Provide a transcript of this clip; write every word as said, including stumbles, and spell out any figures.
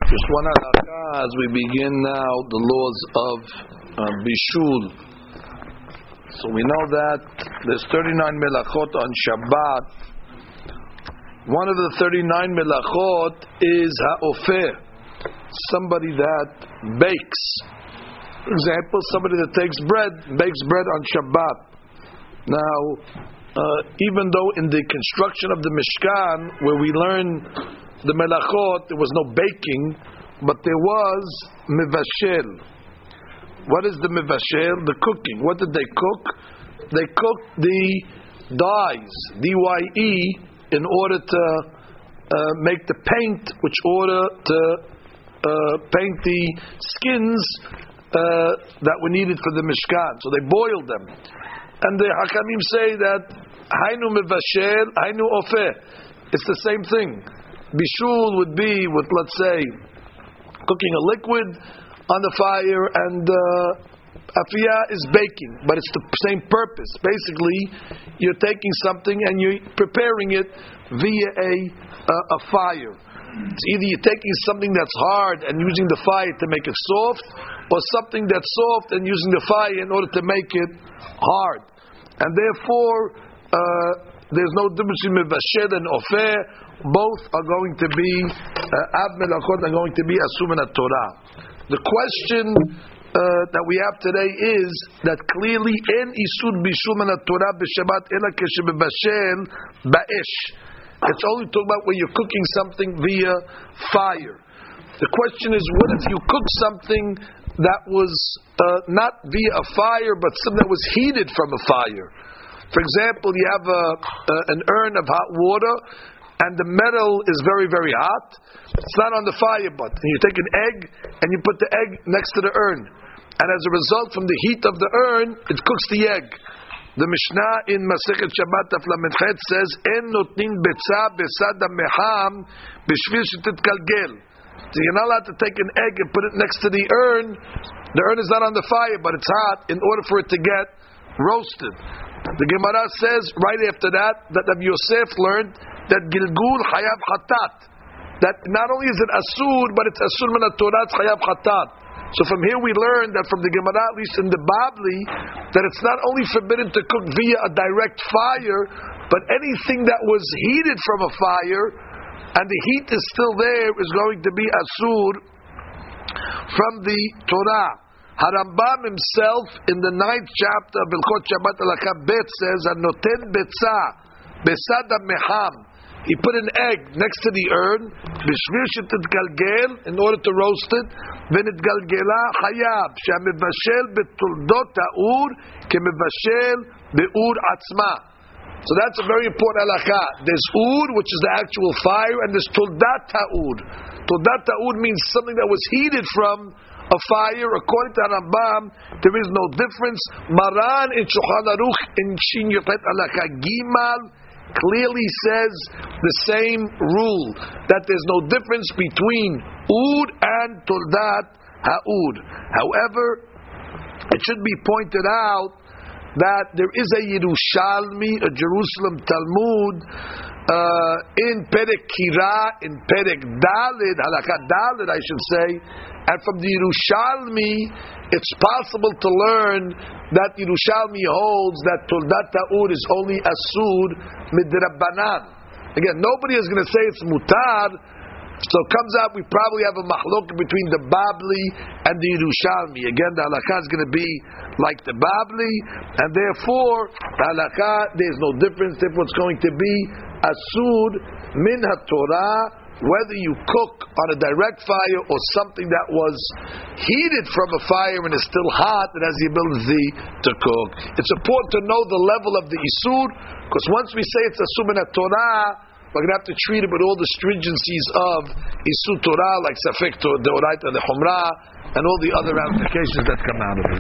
Just one halakha as we begin now the laws of uh, Bishul. So we know that there's thirty-nine melachot on Shabbat. One of the thirty-nine melachot is ha'ofeh, somebody that bakes. For example, somebody that takes bread, bakes bread on Shabbat. Now, uh, even though in the construction of the Mishkan, where we learn the melachot, there was no baking, but there was mivashel. What is the mivashel? The cooking. What did they cook? They cooked the dyes, D Y E, in order to uh, make the paint, which order to uh, paint the skins uh, that were needed for the Mishkan. So they boiled them. And the Hakamim say that Hainu mivashel, Hainu ofeh. It's the same thing. Bishul would be with, let's say, cooking a liquid on the fire, and uh, afiyah is baking, but it's the same purpose. Basically, you're taking something and you're preparing it via a uh, a fire. It's either you're taking something that's hard and using the fire to make it soft, or something that's soft and using the fire in order to make it hard. And therefore, uh, there's no difference between mevashel and ofeh. Both are going to be uh, ab melachot are going to be asur min Torah. The question uh, that we have today is that clearly en isur bishul min Torah b'Shabbat ela keshebevashel ba'esh. It's only talking about when you're cooking something via fire. The question is, what if you cook something that was uh, not via a fire, but something that was heated from a fire? For example, you have a, uh, an urn of hot water, and the metal is very, very hot. It's not on the fire button. You take an egg and you put the egg next to the urn, and as a result, from the heat of the urn, it cooks the egg. The Mishnah in Masechet Shabbat Daf Lamed Chet says, "En notnin betza besad meham b'shvil shetitkalgel." So you're not allowed to take an egg and put it next to the urn. The urn is not on the fire, but it's hot, in order for it to get roasted. The Gemara says right after that that Rabbi Yosef learned that Gilgul Chayav Chatat. That not only is it Asur, but it's Asur min Torah Chayav Chatat. So from here we learn that from the Gemara, at least in the Babli, that it's not only forbidden to cook via a direct fire, but anything that was heated from a fire, and the heat is still there, is going to be Asur from the Torah. Harambam himself in the ninth chapter of Hilchot Shabbat Halakha Bet says, "Anoten betza besad meham." He put an egg next to the urn, b'shvil shetitgalgel, in order to roast it. V'nitgalgela chayav she'amevashel betuldot ha'ur kemevashel be'ur atzma. So that's a very important halakha. There's ur, which is the actual fire, and there's tuldat ha'ur. Tuldat ha'ur means something that was heated from a fire. According to Rambam, there is no difference. Maran in Shulchan Aruch in Shin Yotet Halakha Gimal clearly says the same rule, that there's no difference between Ud and Tuldat Ha'ud. However, it should be pointed out that there is a Yerushalmi, a Jerusalem Talmud, uh, in Perek Kira, in Perek Daled, Halakha Daled, I should say, and from the Yerushalmi, it's possible to learn that Yerushalmi holds that Tuldat Ha'ud is only Asur midrabbanan. Again, nobody is going to say it's mutar, so it comes out we probably have a mahlok between the Babli and the Yerushalmi. Again, the halakha is going to be like the Babli, and therefore, the halakha, there's no difference. Therefore, it's going to be Asur min HaTorah, whether you cook on a direct fire or something that was heated from a fire and is still hot and has the ability to cook. It's important to know the level of the Isur, because once we say it's Asur min HaTorah, we're going to have to treat it with all the stringencies of Isur Torah, like Safek Deoraita, the Humrah, and all the other ramifications that come out of it.